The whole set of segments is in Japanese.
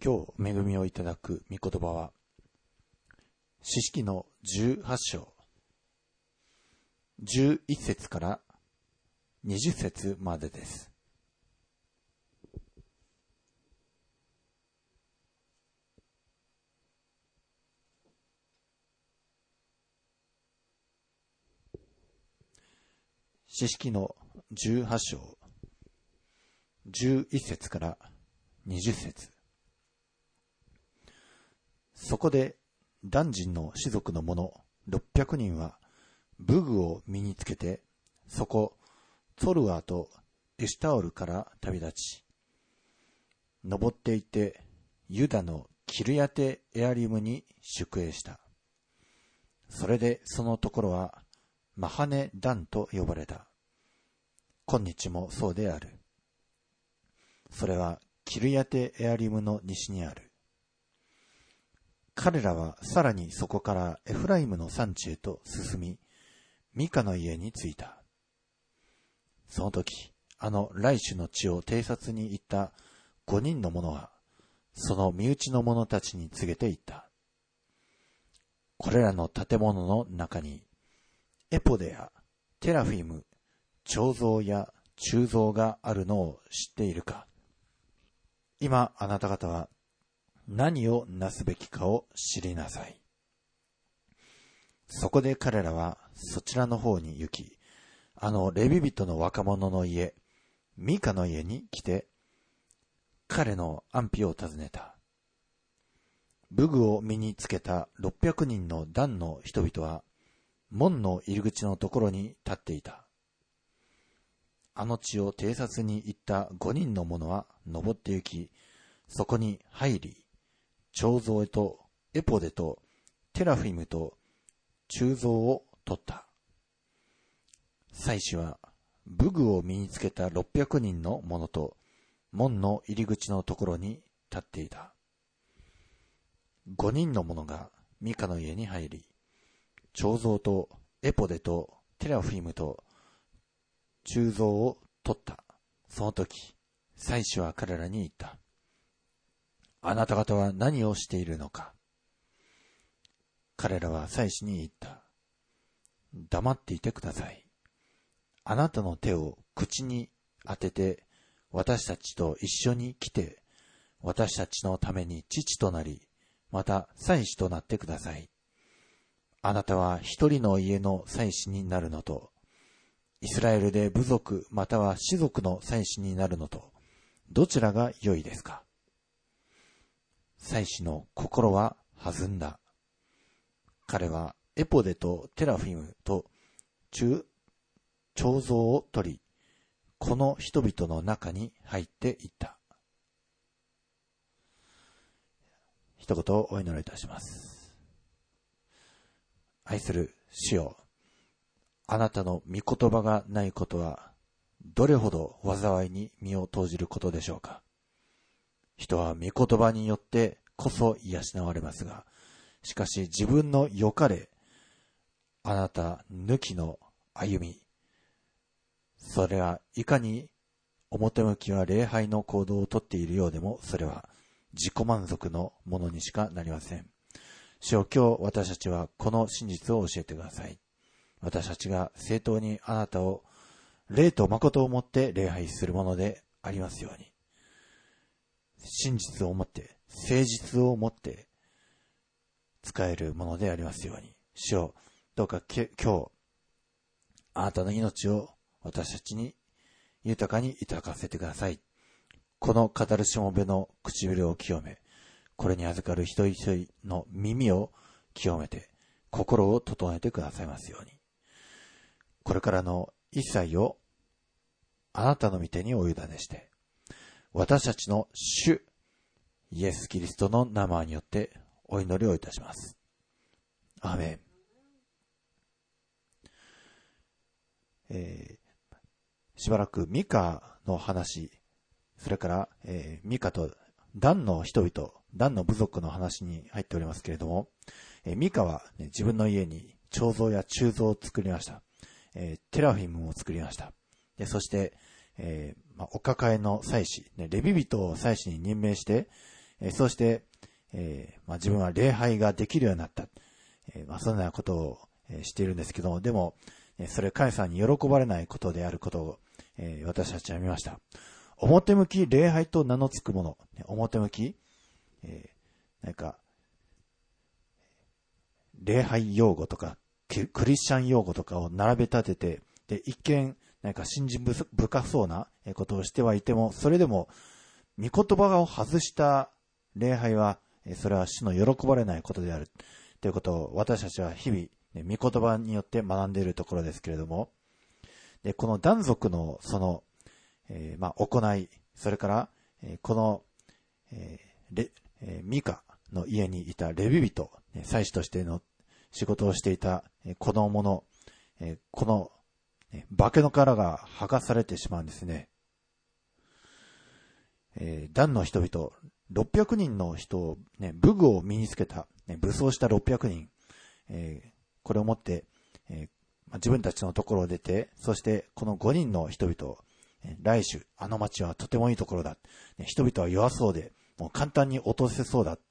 今日恵みをいただく御言葉は、士式の18章、11節から20節までです。士式の18章、11節から20節。そこで、ダン人の士族の者600人は、武具を身につけて、そこ、ツォルアーとエシュタオルから旅立ち、登っていって、ユダのキルヤテエアリムに宿営した。それでそのところは、マハネダンと呼ばれた。今日もそうである。それはキルヤテエアリムの西にある。彼らはさらにそこからエフライムの山地へと進み、ミカの家に着いた。その時、来種の地を偵察に行った5人の者は、その身内の者たちに告げていった。これらの建物の中に、エポデやテラフィム、彫像や鋳造があるのを知っているか。今あなた方は何をなすべきかを知りなさい。そこで彼らはそちらの方に行き、レビ人の若者の家、ミカの家に来て、彼の安否を尋ねた。武具を身につけた600人のダンの人々は、門の入り口のところに立っていた。地を偵察に行った5人の者は登って行き、そこに入り、彫像とエポデとテラフィムと鋳造を取った。祭司は武具を身につけた600人の者と門の入り口のところに立っていた。5人の者がミカの家に入り、彫像とエポデとテラフィムと鋳造を取った。その時、祭司は彼らに言った。あなた方は何をしているのか。彼らは祭司に言った。黙っていてください。あなたの手を口に当てて、私たちと一緒に来て、私たちのために父となり、また祭司となってください。あなたは一人の家の祭司になるのと、イスラエルで部族または氏族の祭司になるのと、どちらが良いですか。祭司の心は弾んだ。彼はエポデとテラフィムと鋳造を取り、この人々の中に入っていった。一言お祈りいたします。愛する主よ、あなたの御言葉がないことは、どれほど災いに身を投じることでしょうか。人は御言葉によってこそ養われますが、しかし自分の良かれ、あなた抜きの歩み、それはいかに表向きは礼拝の行動をとっているようでも、それは自己満足のものにしかなりません。主よ、今日私たちはこの真実を教えてください。私たちが正当にあなたを霊と誠をもって礼拝するものでありますように、真実をもって誠実をもって使えるものでありますように。主よ、どうか今日あなたの命を私たちに豊かにいただかせてください。この語るしもべの唇を清め、これに預かる一人一人の耳を清めて、心を整えてくださいますように。これからの一切をあなたの御手にお委ねして、私たちの主イエス・キリストの名前によってお祈りをいたします。アーメン。しばらくミカの話、それから、ミカとダンの人々、ダンの部族の話に入っておりますけれども、ミカは、自分の家に彫像や鋳造を作りました。テラフィムを作りました。でそして、お抱えの祭司、レビ人を祭司に任命して、 そして、自分は礼拝ができるようになった。そんなことをしているんですけども、でも、それ神様に喜ばれないことであることを、私たちは見ました。表向き礼拝と名の付くもの、表向き、礼拝用語とかクリスチャン用語とかを並べ立てて、で一見信心深そうなことをしてはいても、それでも御言葉を外した礼拝はそれは主の喜ばれないことであるということを私たちは日々御言葉によって学んでいるところですけれども、でこの男族のその、行い、それからこのミカの家にいたレビ人、祭司としての仕事をしていたこの者、この化けの殻が剥がされてしまうんですね。ダンの人々、600人の人を、武具を身につけた、武装した600人、これをもって、自分たちのところを出て、そしてこの5人の人々、来週、あの町はとてもいいところだ。人々は弱そうで、もう簡単に落とせそうだ。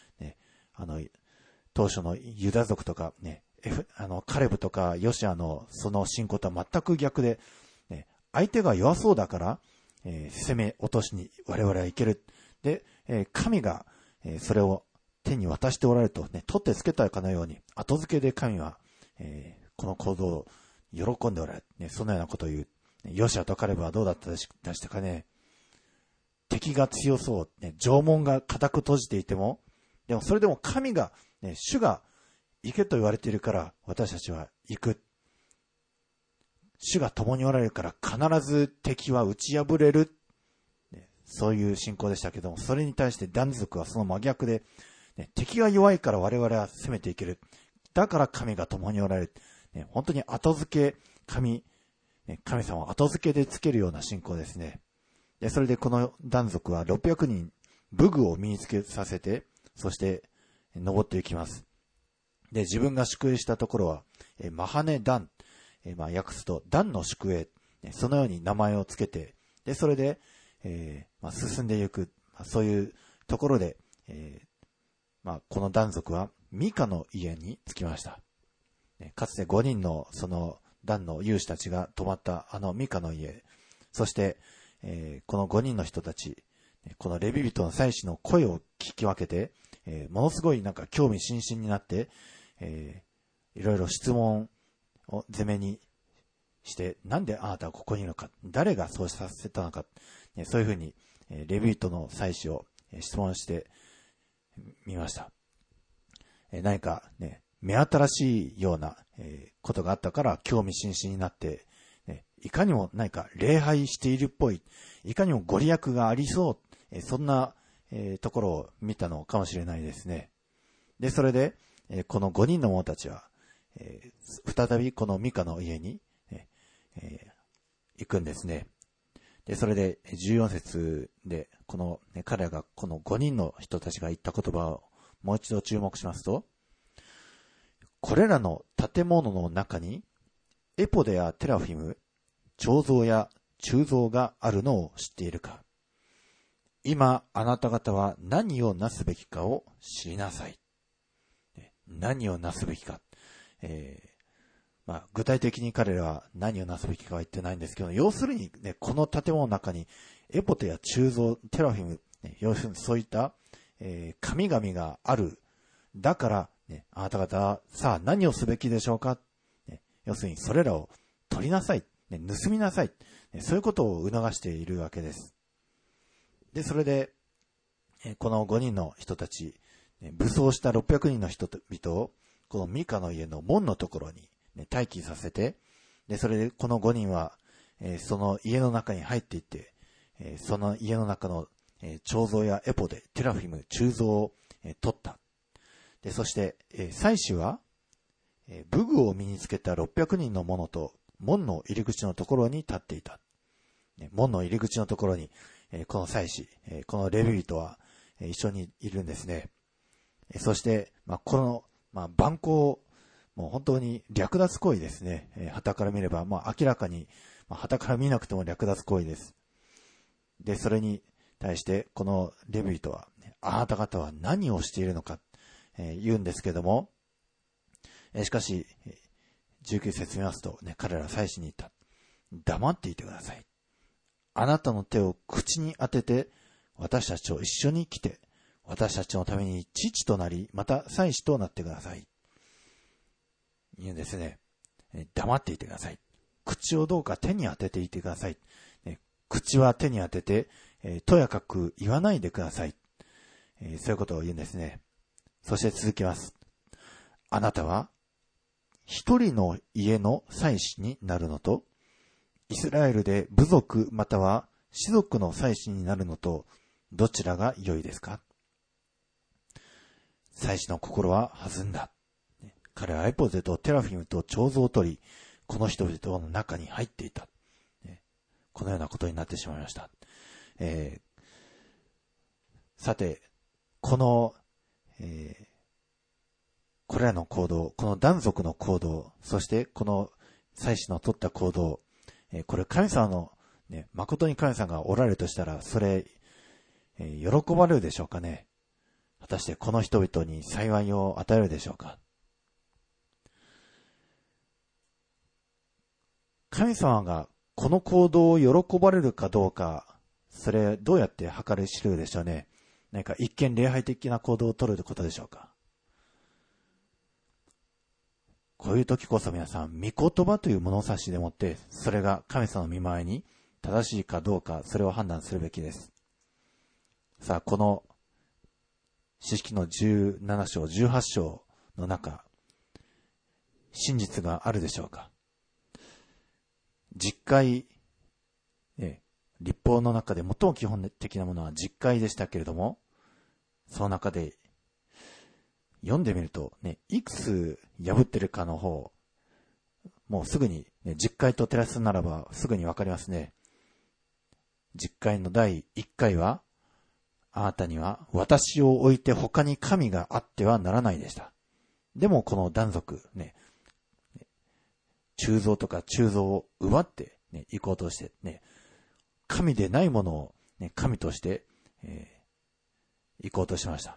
当初のユダ族とか、カレブとかヨシアのその信仰とは全く逆で、相手が弱そうだから、攻め落としに我々はいける。で、神が、それを手に渡しておられると、取ってつけたかのように、後付けで神は、この行動を喜んでおられる。そのようなことを言う。ヨシアとカレブはどうだったでしたかね。敵が強そう、城門が固く閉じていても、でもそれでも神が、主が行けと言われているから私たちは行く。主が共におられるから必ず敵は打ち破れる。そういう信仰でしたけども、それに対してダン族はその真逆で、敵が弱いから我々は攻めていける。だから神が共におられる。本当に後付け、神様を後付けでつけるような信仰ですね。でそれでこのダン族は600人武具を身につけさせて、そして登っていきます。で自分が宿営したところはマハネダン、訳すとダンの宿営、そのように名前をつけて、でそれで、進んでいく、そういうところで、このダン族はミカの家に着きました。かつて5人のそのダンの勇士たちが泊まったあのミカの家、そして、この5人の人たち、このレビ人の祭司の声を聞き分けて、ものすごい興味津々になって、いろいろ質問を攻めにして、なんであなたはここにいるのか、誰がそうさせたのか、そういうふうにレビ人の祭司を質問してみました。何かね、目新しいようなことがあったから興味津々になって、いかにも何か礼拝しているっぽい、いかにもご利益がありそう、そんなところを見たのかもしれないですね。で、それで、この5人の者たちは、再びこのミカの家に、行くんですね。で、それで14節で、この、彼らがこの5人の人たちが言った言葉をもう一度注目しますと、これらの建物の中にエポデやテラフィム、彫像や鋳造があるのを知っているか。今あなた方は何をなすべきかを知りなさい。何をなすべきか。具体的に彼らは何をなすべきかは言ってないんですけど、要するに、この建物の中にエポテや鋳造、テラフィム、要するにそういった、神々がある。だから、あなた方はさあ何をすべきでしょうか。要するにそれらを取りなさい。盗みなさい。そういうことを促しているわけです。で、それで、この5人の人たち、武装した600人の人々を、このミカの家の門のところに、待機させて、で、それでこの5人は、その家の中に入っていって、その家の中の、彫像やエポでテラフィム、鋳造を、取った。で、そして、祭司は、武具を身につけた600人の者と門の入り口のところに立っていた。門の入り口のところに、この祭司、このレビ人は、一緒にいるんですね。そして、この、蛮行、もう本当に略奪行為ですね。傍から見れば、明らかに、傍から見なくても略奪行為です。で、それに対して、このレビ人は、 あなた方は何をしているのか、言うんですけども、しかし、19節見ますと、彼ら祭司に言った。黙っていてください。あなたの手を口に当てて、私たちと一緒に来て、私たちのために父となり、また祭司となってください。言うんですね。黙っていてください。口をどうか手に当てていてください。口は手に当てて、とやかく言わないでください。そういうことを言うんですね。そして続きます。あなたは、一人の家の祭司になるのと、イスラエルで部族または士族の祭司になるのと、どちらが良いですか？祭司の心は弾んだ。彼はエポゼとテラフィムと彫像を取り、この人々の中に入っていた。このようなことになってしまいました。さて、これらの行動、この男族の行動、そしてこの祭司の取った行動、これ神様の、誠に神様がおられるとしたら、それ、喜ばれるでしょうかね。果たしてこの人々に幸いを与えるでしょうか。神様がこの行動を喜ばれるかどうか、それどうやって計り知るでしょうね。何か一見礼拝的な行動を取ることでしょうか。こういう時こそ皆さん、御言葉という物差しでもって、それが神様の御前に正しいかどうか、それを判断するべきです。さあ、この詩式の17章、18章の中、真実があるでしょうか。実会、律法の中で最も基本的なものは実会でしたけれども、その中で読んでみると、いくつ破ってるかの方、もうすぐに、実会と照らすならばすぐにわかりますね。実会の第1回は、あなたには私を置いて他に神があってはならないでした。でもこの男族、鋳造とか鋳造を奪って、行こうとして、神でないものを、神として、行こうとしました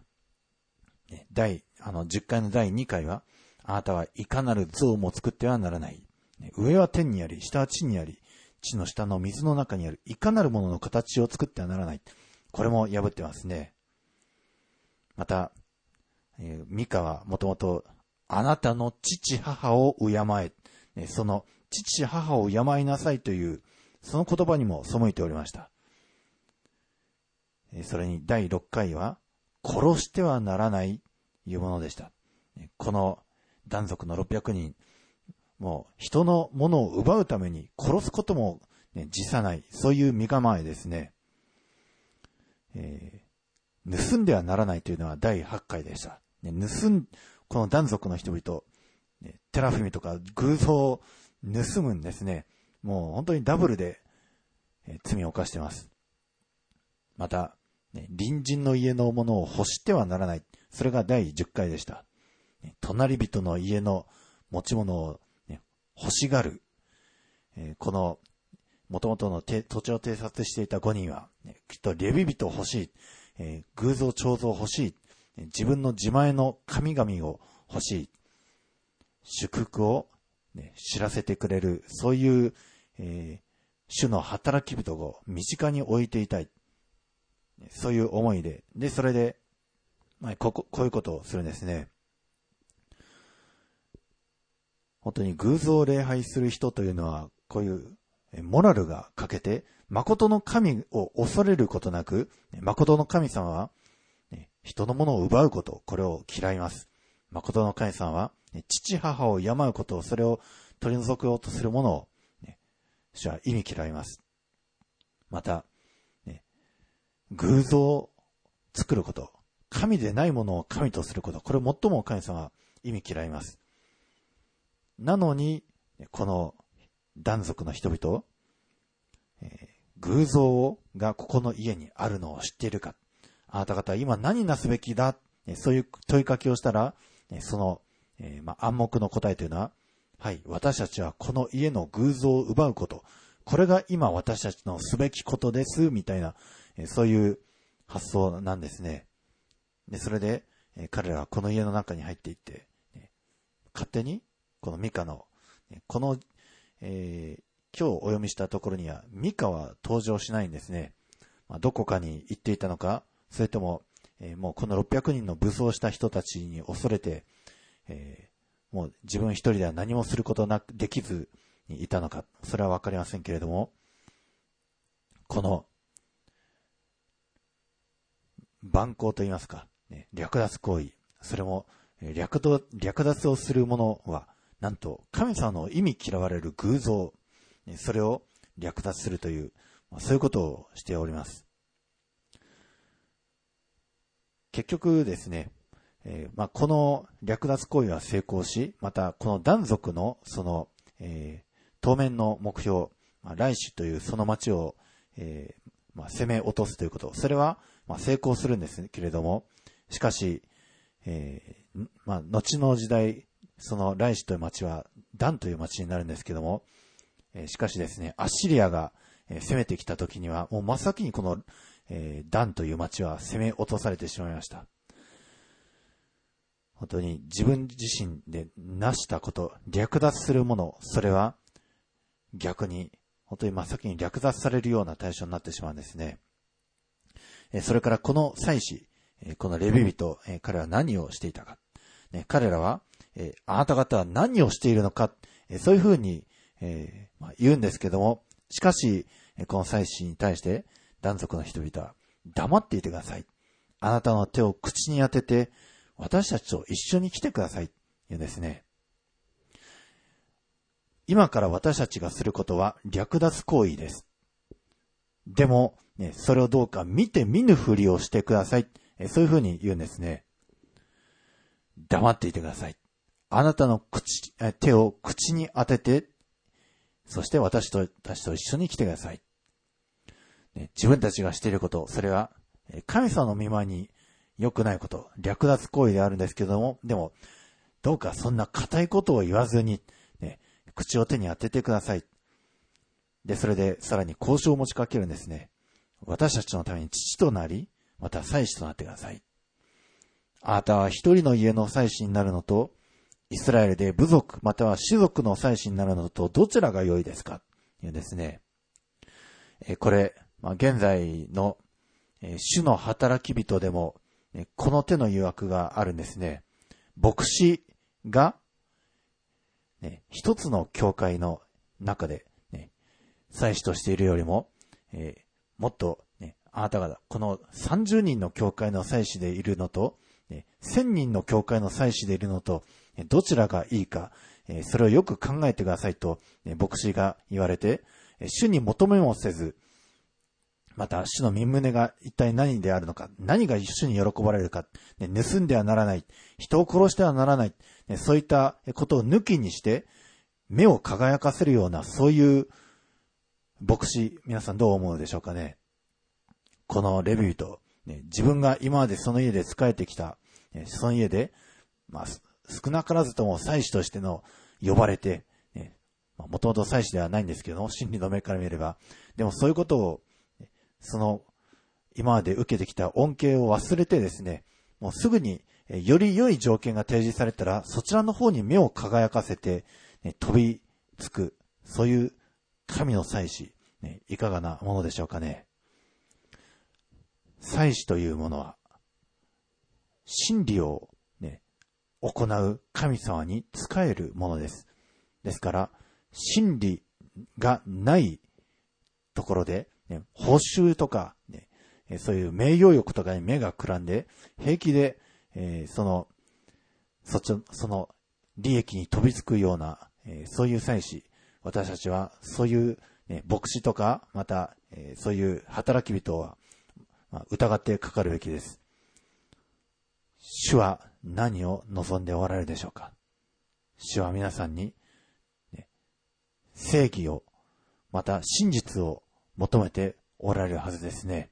。10回の第2回は、あなたはいかなる像も作ってはならない。上は天にあり、下は地にあり、地の下の水の中にあるいかなるものの形を作ってはならない。これも破ってますね。また、ミカはもともと、あなたの父母を敬え。その父母を敬いなさいという、その言葉にも背いておりました。それに第6回は、殺してはならないというものでした。この男族の600人、もう人のものを奪うために殺すことも、辞さない、そういう身構えですね。盗んではならないというのは第8回でした。この男族の人々、テラフィムとか偶像を盗むんですね。もう本当にダブルで、罪を犯しています。また、隣人の家のものを欲してはならない。それが第10回でした。隣人の家の持ち物を、欲しがる。この元々の土地を偵察していた5人は、きっとレビ人欲しい。偶像彫像欲しい。自分の自前の神々を欲しい。祝福を、知らせてくれる。そういう、主の働き人を身近に置いていたい。そういう思いで、それで、こういうことをするんですね。本当に偶像を礼拝する人というのは、こういうモラルが欠けて、誠の神を恐れることなく、誠の神様は、人のものを奪うこと、これを嫌います。誠の神様は、父母を敬うことを、それを取り除こうとするものを、主は意味嫌います。また、偶像を作ること、神でないものを神とすること、これを最も神様は意味嫌います。なのに、この男族の人々、偶像がここの家にあるのを知っているか。あなた方は今何なすべきだ。そういう問いかけをしたら、その、暗黙の答えというのは、はい、私たちはこの家の偶像を奪うこと。これが今私たちのすべきことです、みたいな、そういう発想なんですね。 で、それで、彼らはこの家の中に入っていって、勝手に、このミカの、この、今日お読みしたところには、ミカは登場しないんですね。どこかに行っていたのか、それとも、もうこの600人の武装した人たちに恐れて、もう自分一人では何もすることなくできずにいたのか、それはわかりませんけれども、この蛮行と言いますか、略奪行為、それも略奪をする者は、なんと神様の意味嫌われる偶像、それを略奪するという、そういうことをしております。結局ですね、この略奪行為は成功し、またこのダン族のその、当面の目標、ライシュというその町を、攻め落とすということ、それは成功するんですけれども、しかし、後の時代、そのライシュという町はダンという町になるんですけども、しかしですね、アッシリアが攻めてきた時には、もう真っ先にこのダンという町は攻め落とされてしまいました。本当に自分自身で成したこと、略奪するもの、それは逆に本当に真っ先に略奪されるような対象になってしまうんですね。それからこの祭司、このレビ人、彼は何をしていたか。彼らは、あなた方は何をしているのか、そういうふうに、言うんですけども、しかし、この祭司に対してダン族の人々は黙っていてください。あなたの手を口に当てて、私たちと一緒に来てください。というんですね。今から私たちがすることは略奪行為です。でも、それをどうか見て見ぬふりをしてください。そういうふうに言うんですね。黙っていてください。あなたの手を口に当てて、そして私たちと一緒に来てください。自分たちがしていること、それは神様の御前に良くないこと、略奪行為であるんですけども、でも、どうかそんな固いことを言わずに、口を手に当ててください。で、それでさらに交渉を持ちかけるんですね。私たちのために父となり、また祭司となってください。あなたは一人の家の祭司になるのと、イスラエルで部族または氏族の祭司になるのとどちらが良いですかというですね。これ、現在の主の働き人でも、この手の誘惑があるんですね。牧師が、一つの教会の中で、祭司としているよりも、もっと、あなた方、この30人の教会の祭司でいるのと、1000人の教会の祭司でいるのと、どちらがいいか、それをよく考えてくださいと、牧師が言われて、主に求めもせず、また、主の御胸が一体何であるのか、何が主に喜ばれるか、盗んではならない、人を殺してはならない、そういったことを抜きにして、目を輝かせるような、そういう牧師、皆さんどう思うでしょうかね。このレビ人、自分が今までその家で仕えてきた、その家で、少なからずとも祭司としての呼ばれて、もともと祭司ではないんですけど、真理の目から見れば、でもそういうことを、その今まで受けてきた恩恵を忘れてですね、もうすぐにより良い条件が提示されたらそちらの方に目を輝かせて、飛びつく、そういう神の祭司、いかがなものでしょうかね。祭司というものは真理を、行う神様に仕えるものです。ですから真理がないところで報酬とか、そういう名誉欲とかに目がくらんで、平気で、その利益に飛びつくような、そういう祭司、私たちはそういう、牧師とか、また、そういう働き人は、疑ってかかるべきです。主は何を望んでおられるでしょうか。主は皆さんに、正義を、また真実を求めておられるはずですね。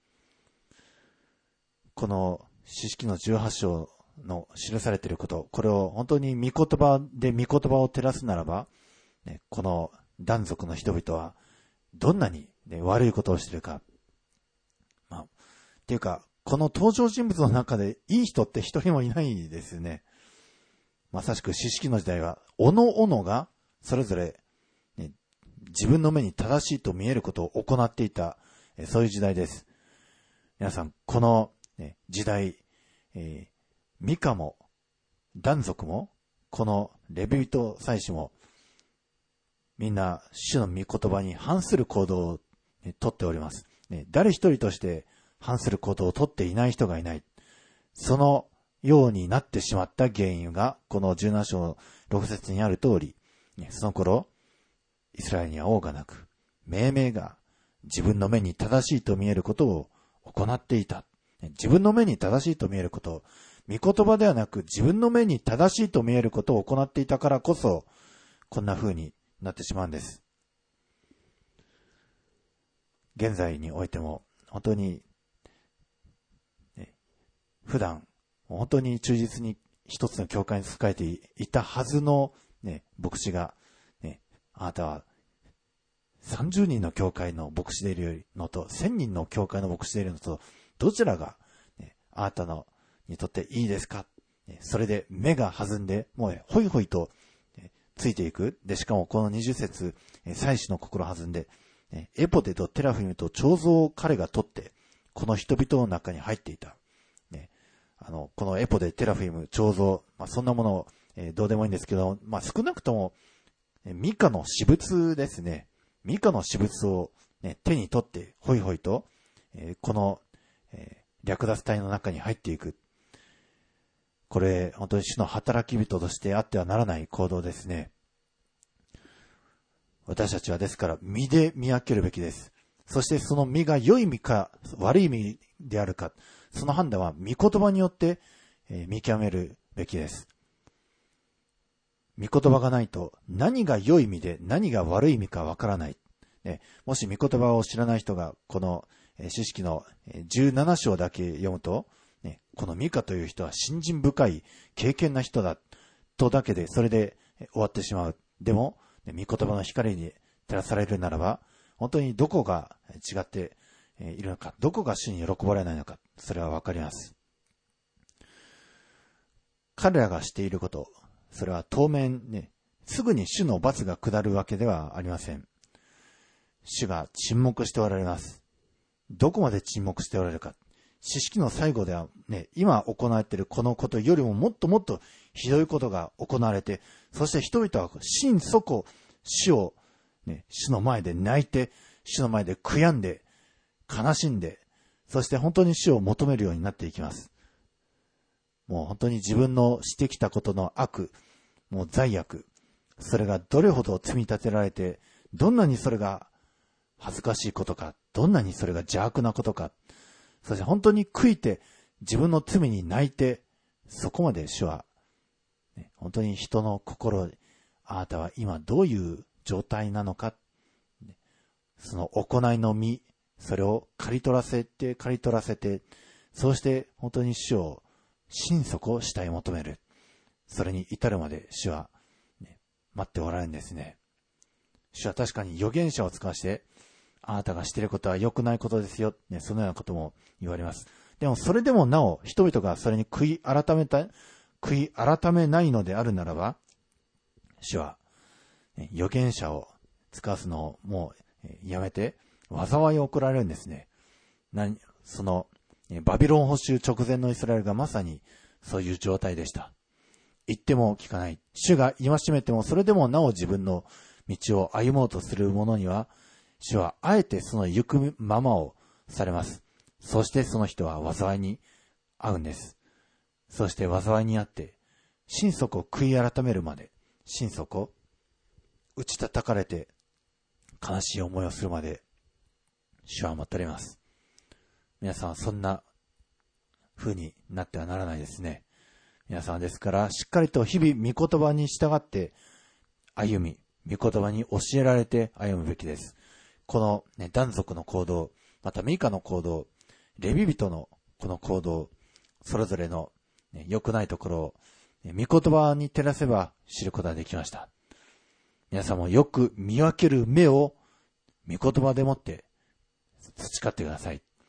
この詩式の18章の記されていること、これを本当に御言葉で御言葉を照らすならば、このダン族の人々はどんなに、悪いことをしているか。っていうか、 この登場人物の中でいい人って一人もいないですよね。まさしく四式の時代は、おのおのがそれぞれ、ね、自分の目に正しいと見えることを行っていた、そういう時代です。皆さん、この、ね、時代、ミカも、ダン族も、このレビ人祭司も、みんな主の御言葉に反する行動を、とっております。誰一人として反する行動をとっていない人がいない。そのようになってしまった原因が、この17章6節にある通り、その頃、イスラエルには王がなく、命名が自分の目に正しいと見えることを行っていた。自分の目に正しいと見えること、御言葉ではなく自分の目に正しいと見えることを行っていたからこそ、こんな風になってしまうんです。現在においても、本当に、普段、本当に忠実に一つの教会に仕えていたはずの、牧師が、あなたは30人の教会の牧師でいるのと、1000人の教会の牧師でいるのと、どちらが、あなたのにとっていいですか？それで目が弾んで、もうホイホイとついていく。で、しかもこの20節、祭司の心弾んで、エポデとテラフィムと彫像を彼が取って、この人々の中に入っていた。このエポデ、テラフィム、彫像、そんなもの、どうでもいいんですけど、少なくとも、ミカの私物ですね。ミカの私物を、手に取って、ホイホイと、この、略奪隊の中に入っていく。これ、本当に主の働き人としてあってはならない行動ですね。私たちはですから、身で見分けるべきです。そしてその身が良い身か悪い身であるか、その判断は御言葉によって、見極めるべきです。御言葉がないと何が良い身で何が悪い身かわからない。もし御言葉を知らない人がこの詩式の17章だけ読むと、このミカという人は信心深い敬虔な人だとだけでそれで終わってしまう。でも、御言葉の光に照らされるならば、本当にどこが違っているのか、どこが主に喜ばれないのか、それはわかります。彼らがしていること、それは当面すぐに主の罰が下るわけではありません。主が沈黙しておられます。どこまで沈黙しておられるか。詩式の最後では今行われているこのことよりももっともっとひどいことが行われて、そして人々は心底主を、主の前で泣いて、主の前で悔やんで、悲しんで、そして本当に主を求めるようになっていきます。もう本当に自分のしてきたことの悪、もう罪悪、それがどれほど積み立てられて、どんなにそれが恥ずかしいことか、どんなにそれが邪悪なことか、そして本当に悔いて自分の罪に泣いて、そこまで主は、本当に人の心、あなたは今どういう状態なのか、その行いの身、それを刈り取らせて、そうして本当に主を心底慕い求める。それに至るまで主は、待っておられるんですね。主は確かに預言者を使わして、あなたがしていることは良くないことですよ、そのようなことも言われます。でもそれでもなお人々がそれに悔い改めないのであるならば、主は、預言者を使わすのをもうやめて災いを送られるんですね。そのバビロン捕囚直前のイスラエルがまさにそういう状態でした。言っても聞かない。主が戒めてもそれでもなお自分の道を歩もうとする者には、主はあえてその行くままをされます。そしてその人は災いに遭うんです。そして災いに遭って、心底悔い改めるまで、心底打ち叩かれて悲しい思いをするまで、主は待っております。皆さんはそんな風になってはならないですね。皆さんですからしっかりと日々御言葉に従って歩み、御言葉に教えられて歩むべきです。この、男族の行動、またミカの行動、レビ人のこの行動、それぞれの、良くないところを、御言葉に照らせば知ることができました。皆さんもよく見分ける目を御言葉でもって培ってください。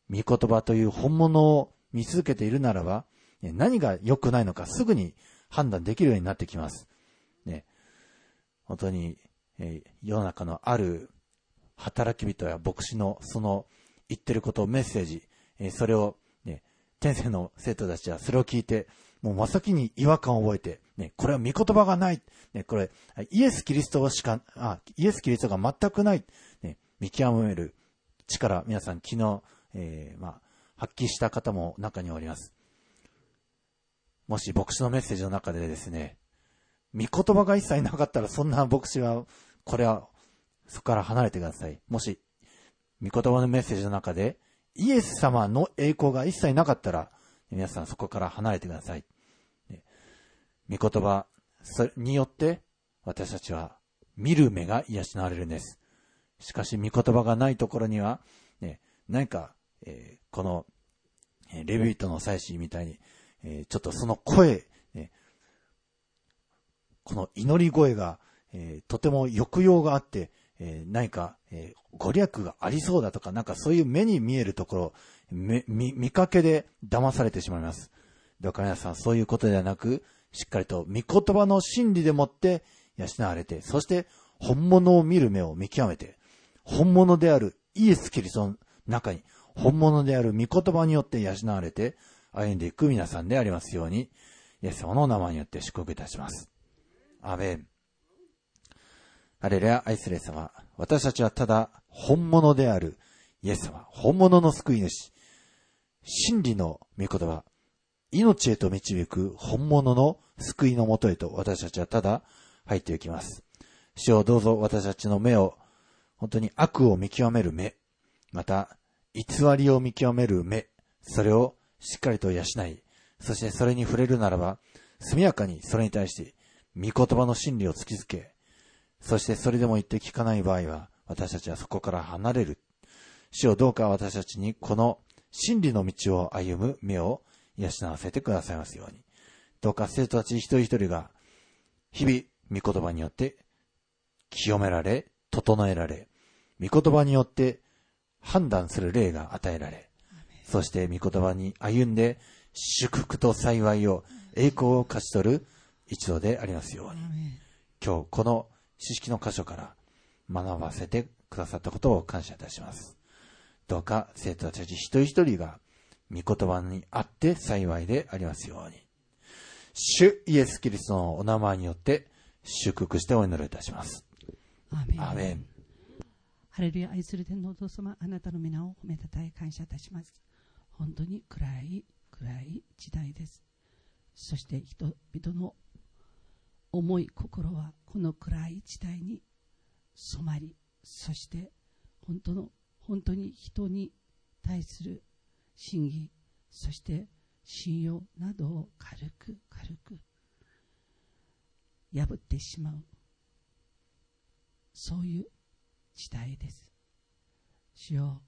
御言葉という本物を見続けているならば、何が良くないのかすぐに判断できるようになってきます。ね、本当に、世の中のある働き人や牧師のその言ってることをメッセージ、それを、ね、天性の生徒たちはそれを聞いて、もう真っ先に違和感を覚えて、ね、これは御言葉がない、ね、これイエス・キリストが全くない、ね、見極める力、皆さん昨日、発揮した方も中におります。もし牧師のメッセージの中でですね、御言葉が一切なかったら、そんな牧師は、これはそこから離れてください。もし御言葉のメッセージの中でイエス様の栄光が一切なかったら、皆さんそこから離れてください。御言葉によって私たちは見る目が養われるんです。しかし御言葉がないところには、何か、このレビ人の祭司みたいに、ちょっとその声、この祈り声が、とても抑揚があって、何か、ご利益がありそうだとか、なんかそういう目に見えるところ、見かけで騙されてしまいます。だから皆さん、そういうことではなく、しっかりと御言葉の真理でもって養われて、そして本物を見る目を見極めて、本物であるイエス・キリストの中に、本物である御言葉によって養われて、歩んでいく皆さんでありますように、イエス様の名前によって祝福いたします。アーメン。ハレルヤ、愛するイエス様。私たちはただ本物であるイエス様、本物の救い主、真理の御言葉、命へと導く本物の救いのもとへと私たちはただ入っていきます。主よ、どうぞ私たちの目を、本当に悪を見極める目、また偽りを見極める目、それをしっかりと養い、そしてそれに触れるならば、速やかにそれに対して御言葉の真理を突きつけ、そしてそれでも言って聞かない場合は、私たちはそこから離れる。主よ、どうか私たちにこの真理の道を歩む目を養わせてくださいますように。どうか生徒たち一人一人が日々御言葉によって清められ、整えられ、御言葉によって判断する霊が与えられ、そして御言葉に歩んで祝福と幸いを、栄光を勝ち取る一度でありますように。今日この知識の箇所から学ばせてくださったことを感謝いたします。どうか生徒たち一人一人が御言葉にあって幸いでありますように。主イエスキリストのお名前によって祝福してお祈りいたします。 アーメン。 アーメン。 ハレルヤ、愛する天皇お父様、あなたの皆を褒めたたえ感謝いたします。本当に暗い時代です。そして人々の重い心はこの暗い時代に染まり、そして本当に人に対する信義、そして信用などを軽く破ってしまう、そういう時代です。主よ、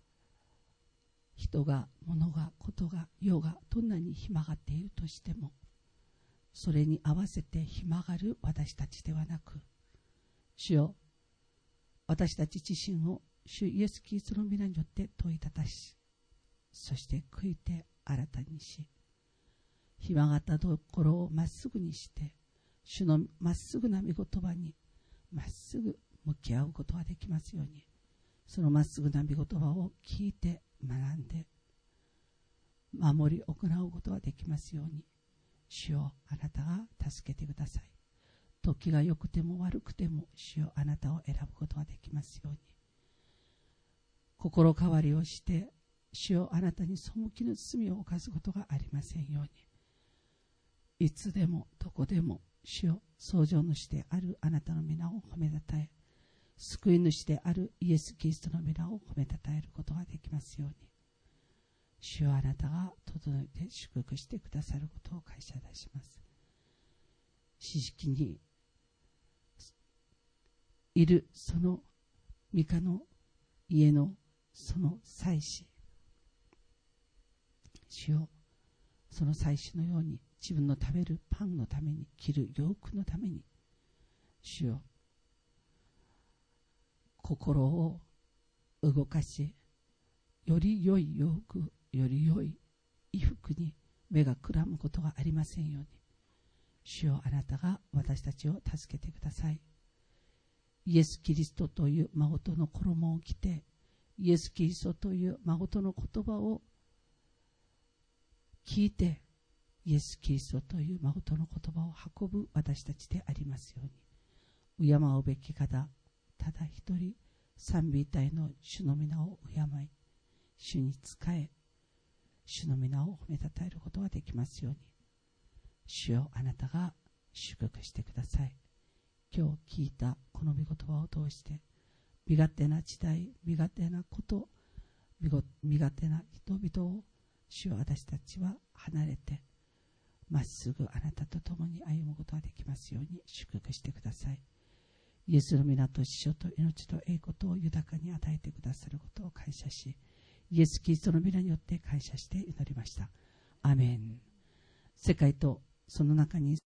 人が物がことが世がどんなにひまがっているとしても、それに合わせてひまがる私たちではなく、主よ、私たち自身を主イエスキリストの皆によって問いただし、そして悔いて新たにし、ひまがったところをまっすぐにして、主のまっすぐな御言葉にまっすぐ向き合うことができますように、そのまっすぐな御言葉を聞いて学んで守り行うことができますように、主よ、あなたが助けてください。時が良くても悪くても、主よ、あなたを選ぶことができますように、心変わりをして、主よ、あなたに背きの罪を犯すことがありませんように、いつでもどこでも主よ、創造主であるあなたの皆を褒めたたえ、救い主であるイエス・キリストの皆を褒めたたえることができますように、主よ、あなたが整えて祝福してくださることを感謝いたします。知識にいるその御家の家のその祭司、主よ、その祭司のように自分の食べるパンのために、着る洋服のために、主よ、心を動かし、 より良い洋服、より良い衣服に目がくらむことがありませんように、主よ、あなたが私たちを助けてください。イエス・キリストという真の衣を着て、イエス・キリストという真の言葉を聞いて、イエス・キリストという真の言葉を運ぶ私たちでありますように、敬うべき方、ただ一人、賛美隊の主の皆を敬い、主に仕え、主の皆を褒めたたえることができますように、主よ、あなたが祝福してください。今日聞いたこの御言葉を通して、身勝手な時代、身勝手なこと、身勝手な人々を、主よ、私たちは離れて、まっすぐあなたと共に歩むことができますように祝福してください。イエスの皆と死と命と栄光とを豊かに与えてくださることを感謝し、イエス・キリストの皆によって感謝して祈りました。アメン。世界とその中に